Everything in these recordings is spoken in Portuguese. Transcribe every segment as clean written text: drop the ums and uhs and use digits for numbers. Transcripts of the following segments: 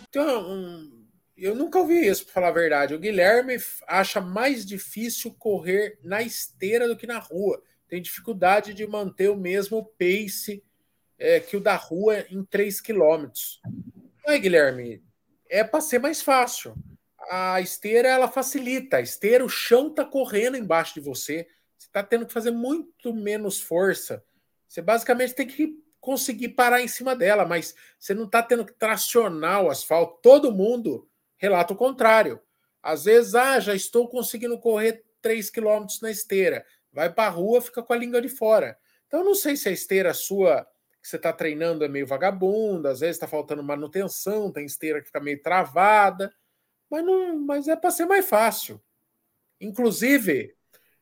Então, eu nunca ouvi isso, para falar a verdade. O Guilherme acha mais difícil correr na esteira do que na rua. Tem dificuldade de manter o mesmo pace que o da rua em 3 quilômetros. Não é, Guilherme? É para ser mais fácil. A esteira, ela facilita. A esteira, o chão está correndo embaixo de você. Você está tendo que fazer muito menos força. Você basicamente tem que conseguir parar em cima dela, mas você não está tendo que tracionar o asfalto. Todo mundo relata o contrário. Às vezes, já estou conseguindo correr 3 quilômetros na esteira. Vai para a rua, fica com a língua de fora. Então, eu não sei se a esteira sua que você está treinando é meio vagabunda, às vezes está faltando manutenção, tem esteira que fica meio travada, mas, não, mas é para ser mais fácil. Inclusive,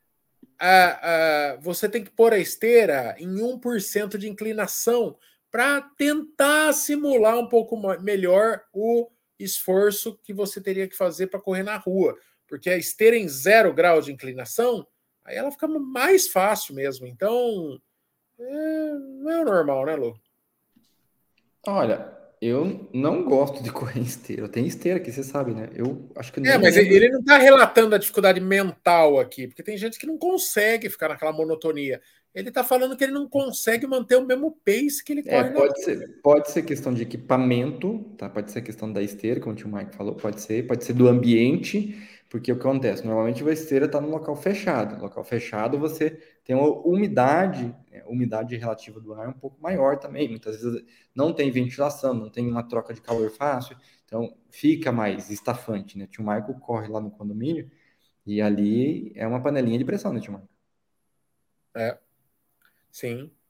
você tem que pôr a esteira em 1% de inclinação para tentar simular um pouco melhor o esforço que você teria que fazer para correr na rua. Porque a esteira em 0 grau de inclinação, aí ela fica mais fácil mesmo. Então, não é o normal, né, Lu? Olha, eu não gosto de correr em esteira. Tem esteira aqui, você sabe, né? Eu acho que eu nem Mas lembro. ele não está relatando a dificuldade mental aqui, porque tem gente que não consegue ficar naquela monotonia. Ele está falando que ele não consegue manter o mesmo pace que ele É, corre na rua. pode ser questão de equipamento, tá? Pode ser questão da esteira, como o tio Mike falou, pode ser do ambiente, porque o que acontece? Normalmente a esteira está num local fechado. No local fechado você tem uma umidade, né? Umidade relativa do ar um pouco maior também. Muitas vezes não tem ventilação, não tem uma troca de calor fácil, então fica mais estafante, né? O tio Michael corre lá no condomínio e ali é uma panelinha de pressão, né, tio Michael? É, sim.